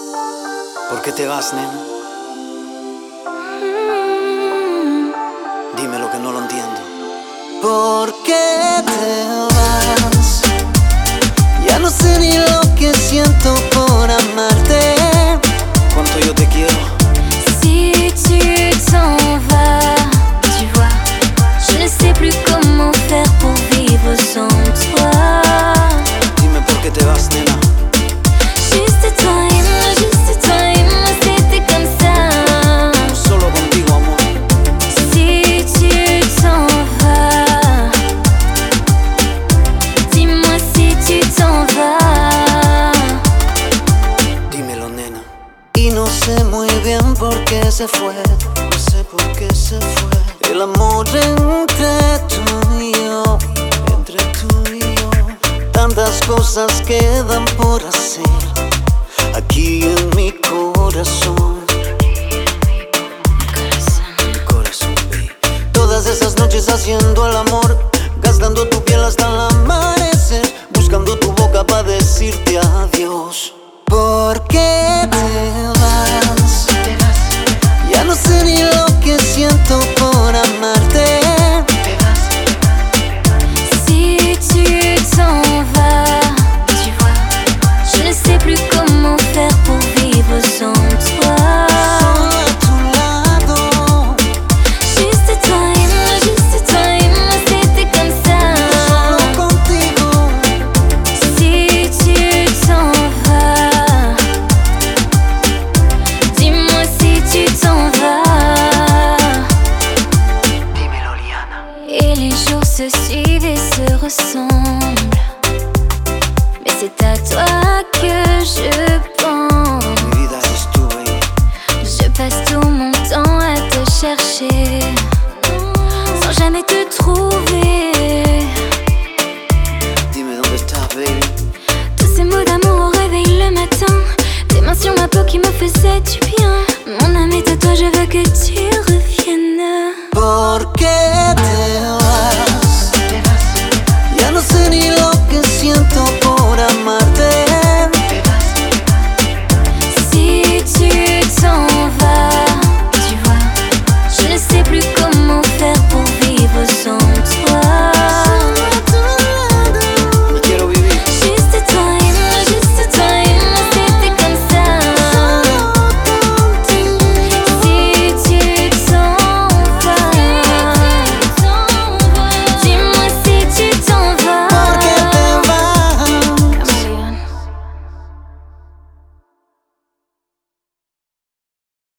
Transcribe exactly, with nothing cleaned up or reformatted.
¿Por qué te vas, nena? Dime lo que no lo entiendo. ¿Por qué te vas? Ya no sé ni lo que siento por amarte. Cuánto yo te quiero. Si tu t'en vas, tu vois, je ne sais plus comment faire pour vivre sans toi. Dime por qué te vas, nena. Juste time, juste time, c'était comme ça. Solo contigo, amor. Si tu t'en vas, dis-moi si tu t'en vas. Dímelo, nena. Y no sé muy bien por qué se fue. No sé por qué se fue. El amor entre tú y yo, entre tú y yo. Tantas cosas quedan por hacer aquí en mi corazón. Mi corazón, baby. Todas esas noches haciendo